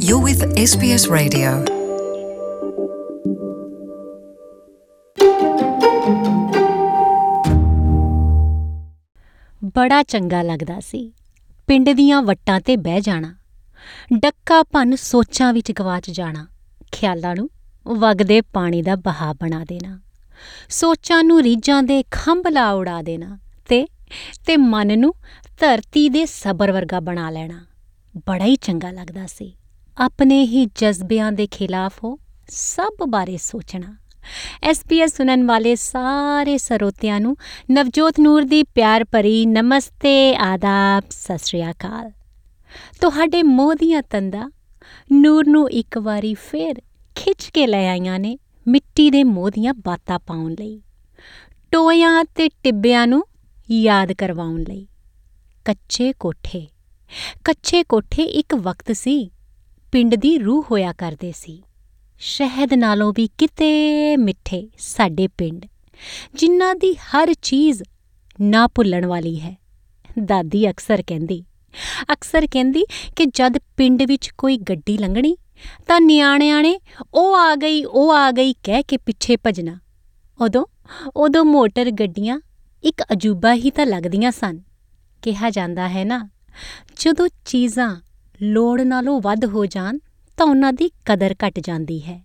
You're with SBS Radio. ਬੜਾ ਚੰਗਾ ਲੱਗਦਾ ਸੀ ਪਿੰਡ ਦੀਆਂ ਵੱਟਾਂ 'ਤੇ ਬਹਿ ਜਾਣਾ, ਡੱਕਾ ਭੰਨ ਸੋਚਾਂ ਵਿੱਚ ਗਵਾਚ ਜਾਣਾ, ਖਿਆਲਾਂ ਨੂੰ ਵਗਦੇ ਪਾਣੀ ਦਾ ਬਹਾਅ ਬਣਾ ਦੇਣਾ, ਸੋਚਾਂ ਨੂੰ ਰੀਝਾਂ ਦੇ ਖੰਭ ਲਾ ਉਡਾ ਦੇਣਾ ਤੇ ਮਨ ਨੂੰ ਧਰਤੀ ਦੇ ਸਬਰ ਵਰਗਾ ਬਣਾ ਲੈਣਾ। ਬੜਾ ਹੀ ਚੰਗਾ ਲੱਗਦਾ ਸੀ ਆਪਣੇ ਹੀ ਜਜ਼ਬਿਆਂ ਦੇ ਖਿਲਾਫ ਉਹ ਸਭ ਬਾਰੇ ਸੋਚਣਾ। SBS ਸੁਣਨ ਵਾਲੇ ਸਾਰੇ ਸਰੋਤਿਆਂ ਨੂੰ ਨਵਜੋਤ ਨੂਰ ਦੀ ਪਿਆਰ ਭਰੀ ਨਮਸਤੇ, ਆਦਾਬ, ਸਤਿ ਸ਼੍ਰੀ ਅਕਾਲ। ਤੁਹਾਡੇ ਮੋਹ ਦੀਆਂ ਤੰਦਾਂ ਨੂਰ ਨੂੰ ਇੱਕ ਵਾਰੀ ਫੇਰ ਖਿੱਚ ਕੇ ਲੈ ਆਈਆਂ ਨੇ ਮਿੱਟੀ ਦੇ ਮੋਹ ਦੀਆਂ ਬਾਤਾਂ ਪਾਉਣ ਲਈ, ਟੋਇਆਂ ਤੇ ਟਿੱਬਿਆਂ ਨੂੰ ਯਾਦ ਕਰਵਾਉਣ ਲਈ। ਕੱਚੇ ਕੋਠੇ ਇੱਕ ਵਕਤ ਸੀ, ਪਿੰਡ ਦੀ ਰੂਹ ਹੋਇਆ ਕਰਦੇ ਸੀ। ਸ਼ਹਿਦ ਨਾਲੋਂ ਵੀ ਕਿਤੇ ਮਿੱਠੇ ਸਾਡੇ ਪਿੰਡ, ਜਿਨ੍ਹਾਂ ਦੀ ਹਰ ਚੀਜ਼ ਨਾ ਭੁੱਲਣ ਵਾਲੀ ਹੈ। ਦਾਦੀ ਅਕਸਰ ਕਹਿੰਦੀ ਕਿ ਜਦ ਪਿੰਡ ਵਿੱਚ ਕੋਈ ਗੱਡੀ ਲੰਘਣੀ ਤਾਂ ਨਿਆਣਿਆਂ ਨੇ ਉਹ ਆ ਗਈ ਕਹਿ ਕੇ ਪਿੱਛੇ ਭੱਜਣਾ। ਉਦੋਂ ਮੋਟਰ ਗੱਡੀਆਂ ਇੱਕ ਅਜੂਬਾ ਹੀ ਤਾਂ ਲੱਗਦੀਆਂ ਸਨ। ਕਿਹਾ ਜਾਂਦਾ ਹੈ ਨਾ, ਜਦੋਂ ਚੀਜ਼ਾਂ ਲੋੜ ਨਾਲੋਂ ਵੱਧ ਹੋ ਜਾਣ ਤਾਂ ਉਹਨਾਂ ਦੀ ਕਦਰ ਘਟ ਜਾਂਦੀ ਹੈ।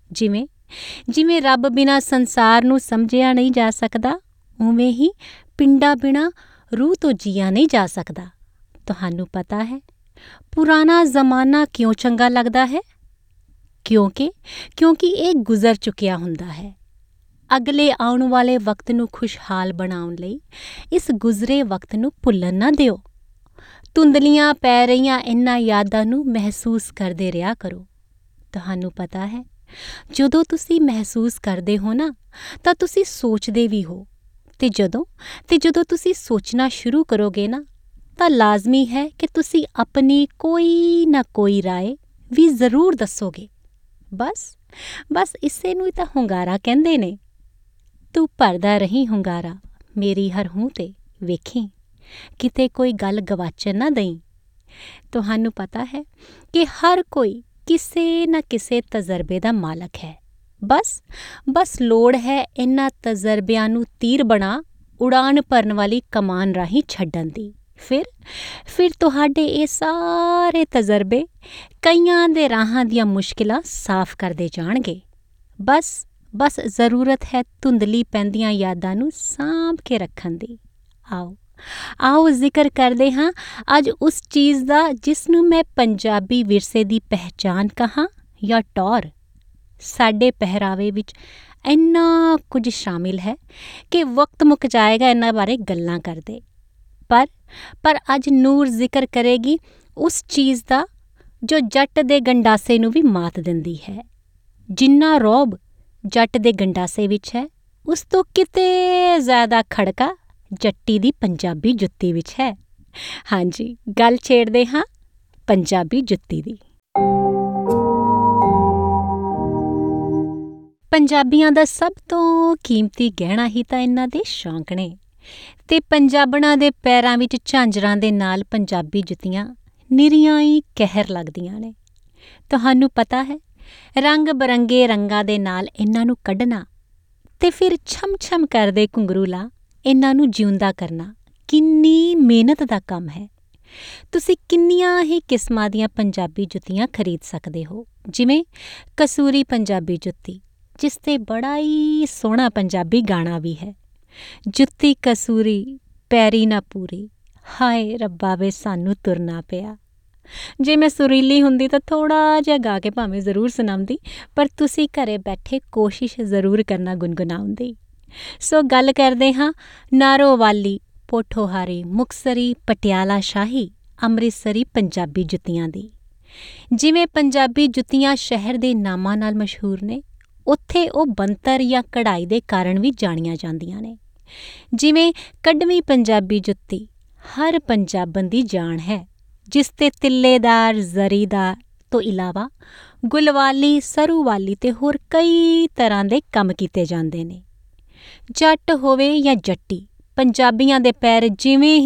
ਜਿਵੇਂ ਰੱਬ ਬਿਨਾਂ ਸੰਸਾਰ ਨੂੰ ਸਮਝਿਆ ਨਹੀਂ ਜਾ ਸਕਦਾ, ਉਵੇਂ ਹੀ ਪਿੰਡਾਂ ਬਿਨਾਂ ਰੂਹ ਤੋਂ ਜੀਆ ਨਹੀਂ ਜਾ ਸਕਦਾ। ਤੁਹਾਨੂੰ ਪਤਾ ਹੈ ਪੁਰਾਣਾ ਜ਼ਮਾਨਾ ਕਿਉਂ ਚੰਗਾ ਲੱਗਦਾ ਹੈ? ਕਿਉਂਕਿ ਇਹ ਗੁਜ਼ਰ ਚੁੱਕਿਆ ਹੁੰਦਾ ਹੈ। ਅਗਲੇ ਆਉਣ ਵਾਲੇ ਵਕਤ ਨੂੰ ਖੁਸ਼ਹਾਲ ਬਣਾਉਣ ਲਈ ਇਸ ਗੁਜ਼ਰੇ ਵਕਤ ਨੂੰ ਭੁੱਲਣ ਨਾ ਦਿਓ। ਧੁੰਦਲੀਆਂ ਪੈ ਰਹੀਆਂ ਇਹਨਾਂ ਯਾਦਾਂ ਨੂੰ ਮਹਿਸੂਸ ਕਰਦੇ ਰਿਹਾ ਕਰੋ। ਤੁਹਾਨੂੰ ਪਤਾ ਹੈ ਜਦੋਂ ਤੁਸੀਂ ਮਹਿਸੂਸ ਕਰਦੇ ਹੋ ਨਾ ਤਾਂ ਤੁਸੀਂ ਸੋਚਦੇ ਵੀ ਹੋ, ਤੇ ਜਦੋਂ ਤੁਸੀਂ ਸੋਚਣਾ ਸ਼ੁਰੂ ਕਰੋਗੇ ਨਾ ਤਾਂ ਲਾਜ਼ਮੀ ਹੈ ਕਿ ਤੁਸੀਂ ਆਪਣੀ ਕੋਈ ਨਾ ਕੋਈ ਰਾਏ ਵੀ ਜ਼ਰੂਰ ਦੱਸੋਗੇ। ਬਸ ਇਸੇ ਨੂੰ ਹੀ ਤਾਂ ਹੁੰਗਾਰਾ ਕਹਿੰਦੇ ਨੇ। ਤੂੰ ਭਰਦਾ ਰਹੀ ਹੁੰਗਾਰਾ ਮੇਰੀ ਹਰ ਹੂੰ ਤੇ, ਵੇਖੀ ਕਿਤੇ ਕੋਈ ਗੱਲ ਗਵਾਚਣ ਨਾ ਦਈ। ਤੁਹਾਨੂੰ ਪਤਾ ਹੈ ਕਿ ਹਰ ਕੋਈ ਕਿਸੇ ਨਾ ਕਿਸੇ ਤਜਰਬੇ ਦਾ ਮਾਲਕ ਹੈ। ਬਸ ਲੋੜ ਹੈ ਇਹਨਾਂ ਤਜਰਬਿਆਂ ਨੂੰ ਤੀਰ ਬਣਾ ਉਡਾਨ ਭਰਨ ਵਾਲੀ ਕਮਾਨ ਰਾਹੀਂ ਛੱਡਣ ਦੀ। ਫਿਰ ਤੁਹਾਡੇ ਇਹ ਸਾਰੇ ਤਜਰਬੇ ਕਈਆਂ ਦੇ ਰਾਹਾਂ ਦੀਆਂ ਮੁਸ਼ਕਿਲਾਂ ਸਾਫ਼ ਕਰਦੇ ਜਾਣਗੇ। ਬਸ ਜ਼ਰੂਰਤ ਹੈ ਧੁੰਦਲੀ ਪੈਂਦੀਆਂ ਯਾਦਾਂ ਨੂੰ ਸਾਂਭ ਕੇ ਰੱਖਣ ਦੀ। ਆਓ ਜ਼ਿਕਰ ਕਰਦੇ ਹਾਂ ਅੱਜ ਉਸ ਚੀਜ਼ ਦਾ ਜਿਸ ਨੂੰ ਮੈਂ ਪੰਜਾਬੀ ਵਿਰਸੇ ਦੀ ਪਹਿਚਾਨ ਕਹਾਂ ਜਾਂ ਟੌਰ। ਸਾਡੇ ਪਹਿਰਾਵੇ ਵਿੱਚ ਇੰਨਾ ਕੁਝ ਸ਼ਾਮਿਲ ਹੈ ਕਿ ਵਕਤ ਮੁੱਕ ਜਾਏਗਾ ਇਹਨਾਂ ਬਾਰੇ ਗੱਲਾਂ ਕਰਦੇ। ਪਰ ਅੱਜ ਨੂਰ ਜ਼ਿਕਰ ਕਰੇਗੀ ਉਸ ਚੀਜ਼ ਦਾ ਜੋ ਜੱਟ ਦੇ ਗੰਡਾਸੇ ਨੂੰ ਵੀ ਮਾਤ ਦਿੰਦੀ ਹੈ। ਜਿੰਨਾ ਰੌਬ ਜੱਟ ਦੇ ਗੰਡਾਸੇ ਵਿੱਚ ਹੈ, ਉਸ ਤੋਂ ਕਿਤੇ ਜ਼ਿਆਦਾ ਖੜਕਾ ਜੱਟੀ ਦੀ ਪੰਜਾਬੀ ਜੁੱਤੀ ਵਿੱਚ ਹੈ। ਹਾਂਜੀ, ਗੱਲ ਛੇੜਦੇ ਹਾਂ ਪੰਜਾਬੀ ਜੁੱਤੀ ਦੀ। ਪੰਜਾਬੀਆਂ ਦਾ ਸਭ ਤੋਂ ਕੀਮਤੀ ਗਹਿਣਾ ਹੀ ਤਾਂ ਇਹਨਾਂ ਦੇ ਸ਼ੌਂਕ ਨੇ, ਤੇ ਪੰਜਾਬਣਾਂ ਦੇ ਪੈਰਾਂ ਵਿੱਚ ਝਾਂਜਰਾਂ ਦੇ ਨਾਲ ਪੰਜਾਬੀ ਜੁੱਤੀਆਂ ਨਿਰੀਆਂ ਹੀ ਕਹਿਰ ਲੱਗਦੀਆਂ ਨੇ। ਤੁਹਾਨੂੰ ਪਤਾ ਹੈ ਰੰਗ ਬਰੰਗੇ ਰੰਗਾਂ ਦੇ ਨਾਲ ਇਹਨਾਂ ਨੂੰ ਕੱਢਣਾ ਤੇ ਫਿਰ ਛਮ ਕਰਦੇ ਘੁੰਗਰੂ ਲਾ ਇਹਨਾਂ ਨੂੰ ਜਿਉਂਦਾ ਕਰਨਾ ਕਿੰਨੀ ਮਿਹਨਤ ਦਾ ਕੰਮ ਹੈ। ਤੁਸੀਂ ਕਿੰਨੀਆਂ ਹੀ ਕਿਸਮਾਂ ਦੀਆਂ ਪੰਜਾਬੀ ਜੁੱਤੀਆਂ ਖਰੀਦ ਸਕਦੇ ਹੋ, ਜਿਵੇਂ ਕਸੂਰੀ ਪੰਜਾਬੀ ਜੁੱਤੀ, ਜਿਸ 'ਤੇ ਬੜਾ ਹੀ ਸੋਹਣਾ ਪੰਜਾਬੀ ਗਾਣਾ ਵੀ ਹੈ। ਜੁੱਤੀ ਕਸੂਰੀ ਪੈਰੀ ਨਾ ਪੂਰੀ, ਹਾਏ ਰੱਬਾ ਵੇ ਸਾਨੂੰ ਤੁਰਨਾ ਪਿਆ। ਜੇ ਮੈਂ ਸੁਰੀਲੀ ਹੁੰਦੀ ਤਾਂ ਥੋੜ੍ਹਾ ਜਿਹਾ ਗਾ ਕੇ ਭਾਵੇਂ ਜ਼ਰੂਰ ਸੁਣਾਉਂਦੀ, ਪਰ ਤੁਸੀਂ ਘਰੇ ਬੈਠੇ ਕੋਸ਼ਿਸ਼ ਜ਼ਰੂਰ ਕਰਨਾ ਗੁਣਗੁਣਾਉਣ ਦੀ। ਸੋ ਗੱਲ ਕਰਦੇ ਹਾਂ ਨਾਰੋਵਾਲੀ, ਪੋਠੋਹਾਰੀ, ਮੁਕਤਸਰੀ, ਪਟਿਆਲਾ ਸ਼ਾਹੀ, ਅੰਮ੍ਰਿਤਸਰੀ ਪੰਜਾਬੀ ਜੁੱਤੀਆਂ ਦੀ। ਜਿਵੇਂ ਪੰਜਾਬੀ ਜੁੱਤੀਆਂ ਸ਼ਹਿਰ ਦੇ ਨਾਮਾਂ ਨਾਲ ਮਸ਼ਹੂਰ ਨੇ, ਉੱਥੇ ਉਹ ਬਣਤਰ ਜਾਂ ਕਢਾਈ ਦੇ ਕਾਰਨ ਵੀ ਜਾਣੀਆਂ ਜਾਂਦੀਆਂ ਨੇ। ਜਿਵੇਂ ਕੱਢਵੀਂ ਪੰਜਾਬੀ ਜੁੱਤੀ ਹਰ ਪੰਜਾਬਣ ਦੀ ਜਾਨ ਹੈ, ਜਿਸ 'ਤੇ ਤਿੱਲੇਦਾਰ ਜ਼ਰੀਦਾਰ ਤੋਂ ਇਲਾਵਾ ਗੁਲਵਾਲੀ, ਸਰੂਵਾਲੀ ਤੇ ਹੋਰ ਕਈ ਤਰ੍ਹਾਂ ਦੇ ਕੰਮ ਕੀਤੇ ਜਾਂਦੇ ਨੇ। ਜੱਟ ਹੋਵੇ ਜਾਂ ਜੱਟੀ, ਪੰਜਾਬੀਆਂ ਦੇ ਪੈਰ ਜਿਵੇਂ ਹੀ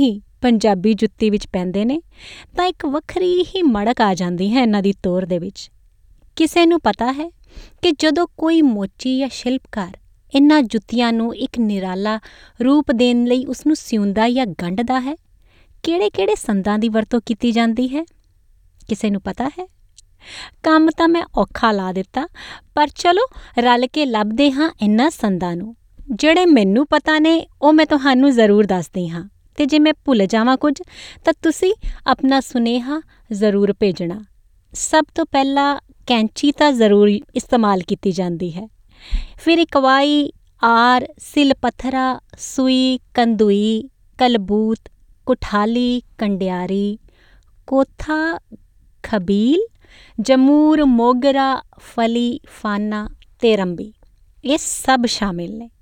ਪੰਜਾਬੀ ਜੁੱਤੀ ਵਿੱਚ ਪੈਂਦੇ ਨੇ ਤਾਂ ਇੱਕ ਵੱਖਰੀ ਹੀ ਮੜਕ ਆ ਜਾਂਦੀ ਹੈ ਇਹਨਾਂ ਦੀ ਤੋਰ ਦੇ ਵਿੱਚ। ਕਿਸੇ ਨੂੰ ਪਤਾ ਹੈ ਕਿ ਜਦੋਂ ਕੋਈ ਮੋਚੀ ਜਾਂ ਸ਼ਿਲਪਕਾਰ ਇਹਨਾਂ ਜੁੱਤੀਆਂ ਨੂੰ ਇੱਕ ਨਿਰਾਲਾ ਰੂਪ ਦੇਣ ਲਈ ਉਸਨੂੰ ਸਿਉਂਦਾ ਜਾਂ ਗੰਢਦਾ ਹੈ, ਕਿਹੜੇ-ਕਿਹੜੇ ਸੰਦਾਂ ਦੀ ਵਰਤੋਂ ਕੀਤੀ ਜਾਂਦੀ ਹੈ? ਕਿਸੇ ਨੂੰ ਪਤਾ ਹੈ? ਕੰਮ ਤਾਂ ਮੈਂ ਔਖਾ ਲਾ ਦਿੱਤਾ, ਪਰ ਚਲੋ ਰਲ ਕੇ ਲੱਭਦੇ ਹਾਂ ਇਹਨਾਂ ਸੰਦਾਂ ਨੂੰ। ਜਿਹੜੇ ਮੈਨੂੰ ਪਤਾ ਨੇ ਉਹ ਮੈਂ ਤੁਹਾਨੂੰ ਜ਼ਰੂਰ ਦੱਸਦੀ ਹਾਂ, ਅਤੇ ਜੇ ਮੈਂ ਭੁੱਲ ਜਾਵਾਂ ਕੁਝ ਤਾਂ ਤੁਸੀਂ ਆਪਣਾ ਸੁਨੇਹਾ ਜ਼ਰੂਰ ਭੇਜਣਾ। ਸਭ ਤੋਂ ਪਹਿਲਾਂ ਕੈਂਚੀ ਤਾਂ ਜ਼ਰੂਰ ਇਸਤੇਮਾਲ ਕੀਤੀ ਜਾਂਦੀ ਹੈ। ਫਿਰ ਇਕਵਾਈ, ਆਰ, ਸਿਲ ਪੱਥਰਾ, ਸੂਈ, ਕੰਦੂਈ, ਕਲਬੂਤ, ਕੁਠਾਲੀ, ਕੰਡਿਆਰੀ, ਕੋਥਾ, ਖਬੀਲ, ਜਮੂਰ, ਮੋਗਰਾ, ਫਲੀ, ਫਾਨਾ ਅਤੇ ਰੰਬੀ, ਇਹ ਸਭ ਸ਼ਾਮਿਲ ਨੇ।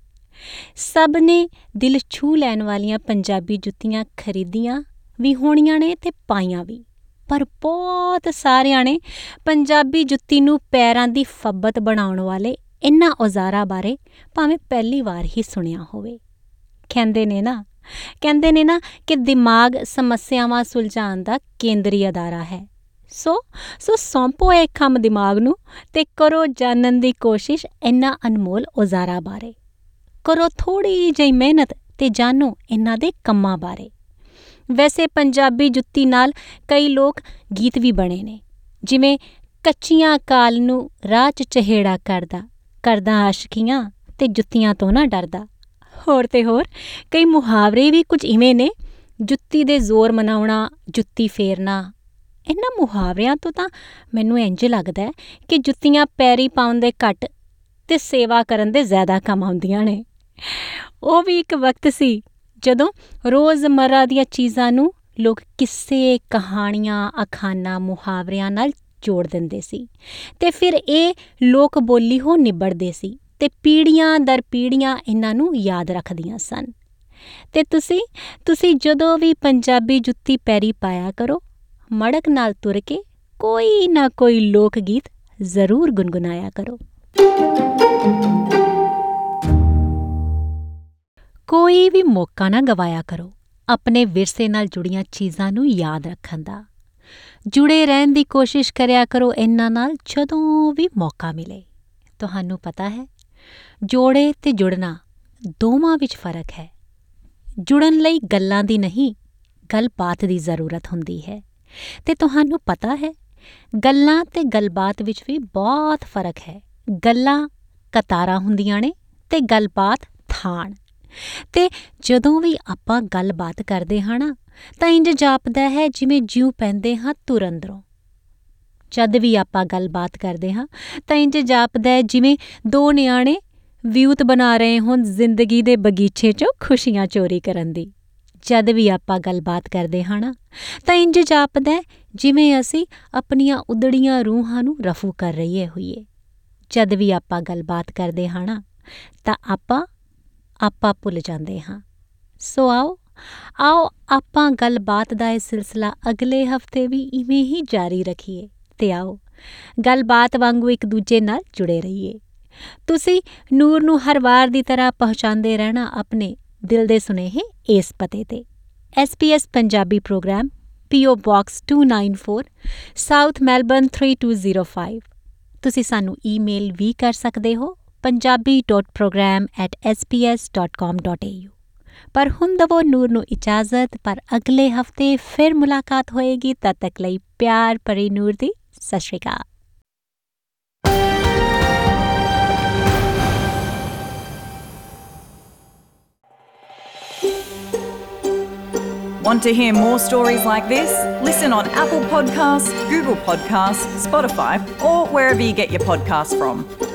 ਸਭ ਨੇ ਦਿਲ ਛੂਹ ਲੈਣ ਵਾਲੀਆਂ ਪੰਜਾਬੀ ਜੁੱਤੀਆਂ ਖਰੀਦੀਆਂ ਵੀ ਹੋਣੀਆਂ ਨੇ ਅਤੇ ਪਾਈਆਂ ਵੀ, ਪਰ ਬਹੁਤ ਸਾਰਿਆਂ ਨੇ ਪੰਜਾਬੀ ਜੁੱਤੀ ਨੂੰ ਪੈਰਾਂ ਦੀ ਫੱਬਤ ਬਣਾਉਣ ਵਾਲੇ ਇਹਨਾਂ ਔਜ਼ਾਰਾਂ ਬਾਰੇ ਭਾਵੇਂ ਪਹਿਲੀ ਵਾਰ ਹੀ ਸੁਣਿਆ ਹੋਵੇ। ਕਹਿੰਦੇ ਨੇ ਨਾ ਕਿ ਦਿਮਾਗ ਸਮੱਸਿਆਵਾਂ ਸੁਲਝਾਉਣ ਦਾ ਕੇਂਦਰੀ ਅਦਾਰਾ ਹੈ। ਸੋ ਸੌਂਪੋ ਇਹ ਕੰਮ ਦਿਮਾਗ ਨੂੰ ਅਤੇ ਕਰੋ ਜਾਣਨ ਦੀ ਕੋਸ਼ਿਸ਼ ਇਹਨਾਂ ਅਨਮੋਲ ਔਜ਼ਾਰਾਂ ਬਾਰੇ। ਕਰੋ ਥੋੜ੍ਹੀ ਜਿਹੀ ਮਿਹਨਤ ਅਤੇ ਜਾਣੋ ਇਹਨਾਂ ਦੇ ਕੰਮਾਂ ਬਾਰੇ। ਵੈਸੇ ਪੰਜਾਬੀ ਜੁੱਤੀ ਨਾਲ ਕਈ ਲੋਕ ਗੀਤ ਵੀ ਬਣੇ ਨੇ, ਜਿਵੇਂ ਕੱਚੀਆਂ ਕਾਲ ਨੂੰ ਰਾਹ 'ਚ ਚਹੇੜਾ ਕਰਦਾ ਆਸ਼ਕੀਆਂ ਅਤੇ ਜੁੱਤੀਆਂ ਤੋਂ ਨਾ ਡਰਦਾ। ਹੋਰ ਤੇ ਹੋਰ ਕਈ ਮੁਹਾਵਰੇ ਵੀ ਕੁਝ ਇਵੇਂ ਨੇ, ਜੁੱਤੀ ਦੇ ਜ਼ੋਰ ਮਨਾਉਣਾ, ਜੁੱਤੀ ਫੇਰਨਾ। ਇਹਨਾਂ ਮੁਹਾਵਰਿਆਂ ਤੋਂ ਤਾਂ ਮੈਨੂੰ ਇੰਝ ਲੱਗਦਾ ਹੈ ਕਿ ਜੁੱਤੀਆਂ ਪੈਰੀ ਪਾਉਣ ਦੇ ਘੱਟ ਅਤੇ ਸੇਵਾ ਕਰਨ ਦੇ ਜ਼ਿਆਦਾ ਕੰਮ ਆਉਂਦੀਆਂ ਨੇ। ਉਹ ਵੀ ਇੱਕ ਵਕਤ ਸੀ ਜਦੋਂ ਰੋਜ਼ਮर्रा ਦੀਆਂ ਚੀਜ਼ਾਂ ਨੂੰ ਲੋਕ ਕਿੱਸੇ, ਕਹਾਣੀਆਂ, ਅਖਾਨਾਂ, ਮੁਹਾਵਰਿਆਂ ਨਾਲ ਜੋੜ ਦਿੰਦੇ ਸੀ ਅਤੇ ਫਿਰ ਇਹ ਲੋਕ ਬੋਲੀ ਹੋ ਨਿਬੜਦੇ ਸੀ ਅਤੇ ਪੀੜ੍ਹੀਆਂ ਦਰ ਪੀੜ੍ਹੀਆਂ ਇਹਨਾਂ ਨੂੰ ਯਾਦ ਰੱਖਦੀਆਂ ਸਨ। ਅਤੇ ਤੁਸੀਂ ਜਦੋਂ ਵੀ ਪੰਜਾਬੀ ਜੁੱਤੀ ਪੈਰੀ ਪਾਇਆ ਕਰੋ, ਮੜਕ ਨਾਲ ਤੁਰ ਕੇ ਕੋਈ ਨਾ ਕੋਈ ਲੋਕ ਗੀਤ ਜ਼ਰੂਰ ਗੁਣਗੁਣਾਇਆ ਕਰੋ। ਕੋਈ ਵੀ ਮੌਕਾ ਨਾ ਗਵਾਇਆ ਕਰੋ ਆਪਣੇ ਵਿਰਸੇ ਨਾਲ ਜੁੜੀਆਂ ਚੀਜ਼ਾਂ ਨੂੰ ਯਾਦ ਰੱਖਣ ਦਾ। ਜੁੜੇ ਰਹਿਣ ਦੀ ਕੋਸ਼ਿਸ਼ ਕਰਿਆ ਕਰੋ ਇਹਨਾਂ ਨਾਲ ਜਦੋਂ ਵੀ ਮੌਕਾ ਮਿਲੇ। ਤੁਹਾਨੂੰ ਪਤਾ ਹੈ, ਜੋੜੇ ਅਤੇ ਜੁੜਨਾ ਦੋਵਾਂ ਵਿੱਚ ਫਰਕ ਹੈ। ਜੁੜਨ ਲਈ ਗੱਲਾਂ ਦੀ ਨਹੀਂ, ਗੱਲਬਾਤ ਦੀ ਜ਼ਰੂਰਤ ਹੁੰਦੀ ਹੈ, ਅਤੇ ਤੁਹਾਨੂੰ ਪਤਾ ਹੈ ਗੱਲਾਂ ਅਤੇ ਗੱਲਬਾਤ ਵਿੱਚ ਵੀ ਬਹੁਤ ਫਰਕ ਹੈ। ਗੱਲਾਂ ਕਤਾਰਾਂ ਹੁੰਦੀਆਂ ਨੇ ਅਤੇ ਗੱਲਬਾਤ ਥਾਣ। ਅਤੇ ਜਦੋਂ ਵੀ ਆਪਾਂ ਗੱਲਬਾਤ ਕਰਦੇ ਹਾਂ ਨਾ ਤਾਂ ਇੰਝ ਜਾਪਦਾ ਹੈ ਜਿਵੇਂ ਜਿਉਂ ਪੈਂਦੇ ਹਾਂ ਧੁਰ ਅੰਦਰੋਂ। ਜਦ ਵੀ ਆਪਾਂ ਗੱਲਬਾਤ ਕਰਦੇ ਹਾਂ ਤਾਂ ਇੰਝ ਜਾਪਦਾ ਹੈ ਜਿਵੇਂ ਦੋ ਨਿਆਣੇ ਵਿਉਂਤ ਬਣਾ ਰਹੇ ਹੋਣ ਜ਼ਿੰਦਗੀ ਦੇ ਬਗੀਚੇ 'ਚੋਂ ਖੁਸ਼ੀਆਂ ਚੋਰੀ ਕਰਨ ਦੀ। ਜਦ ਵੀ ਆਪਾਂ ਗੱਲਬਾਤ ਕਰਦੇ ਹਾਂ ਨਾ ਤਾਂ ਇੰਝ ਜਾਪਦਾ ਜਿਵੇਂ ਅਸੀਂ ਆਪਣੀਆਂ ਉਧੜੀਆਂ ਰੂਹਾਂ ਨੂੰ ਰਫੂ ਕਰ ਰਹੀਏ ਹੋਈਏ। ਜਦ ਵੀ ਆਪਾਂ ਗੱਲਬਾਤ ਕਰਦੇ ਹਾਂ ਨਾ ਤਾਂ ਆਪਾਂ ਭੁੱਲ ਜਾਂਦੇ ਹਾਂ। ਸੋ ਆਓ ਆਪਾਂ ਗੱਲਬਾਤ ਦਾ ਇਹ ਸਿਲਸਿਲਾ ਅਗਲੇ ਹਫ਼ਤੇ ਵੀ ਇਵੇਂ ਹੀ ਜਾਰੀ ਰੱਖੀਏ ਅਤੇ ਆਓ ਗੱਲਬਾਤ ਵਾਂਗੂ ਇੱਕ ਦੂਜੇ ਨਾਲ ਜੁੜੇ ਰਹੀਏ। ਤੁਸੀਂ ਨੂਰ ਨੂੰ ਹਰ ਵਾਰ ਦੀ ਤਰ੍ਹਾਂ ਪਹੁੰਚਾਉਂਦੇ ਰਹਿਣਾ ਆਪਣੇ ਦਿਲ ਦੇ ਸੁਨੇਹੇ ਇਸ ਪਤੇ 'ਤੇ। SBS Punjabi programme, PO Box 294, South Melbourne 3205। ਤੁਸੀਂ ਸਾਨੂੰ ਈਮੇਲ ਵੀ ਕਰ ਸਕਦੇ ਹੋ punjabi.program@sbs.com.au। ਪਰ ਹੁਣ ਦਵੋ ਨੂਰ ਨੂੰ ਇਜਾਜ਼ਤ, ਪਰ ਅਗਲੇ ਹਫ਼ਤੇ ਫਿਰ ਮੁਲਾਕਾਤ ਹੋਏਗੀ। ਤਦ ਤੱਕ ਲਈ ਪਿਆਰ ਭਰੀ ਨੂਰ ਦੀ ਸਤਿ ਸ਼੍ਰੀ ਅਕਾਲ। Want to hear more stories like this? Listen on Apple Podcasts, Google Podcasts, Spotify, or wherever you get your podcasts from.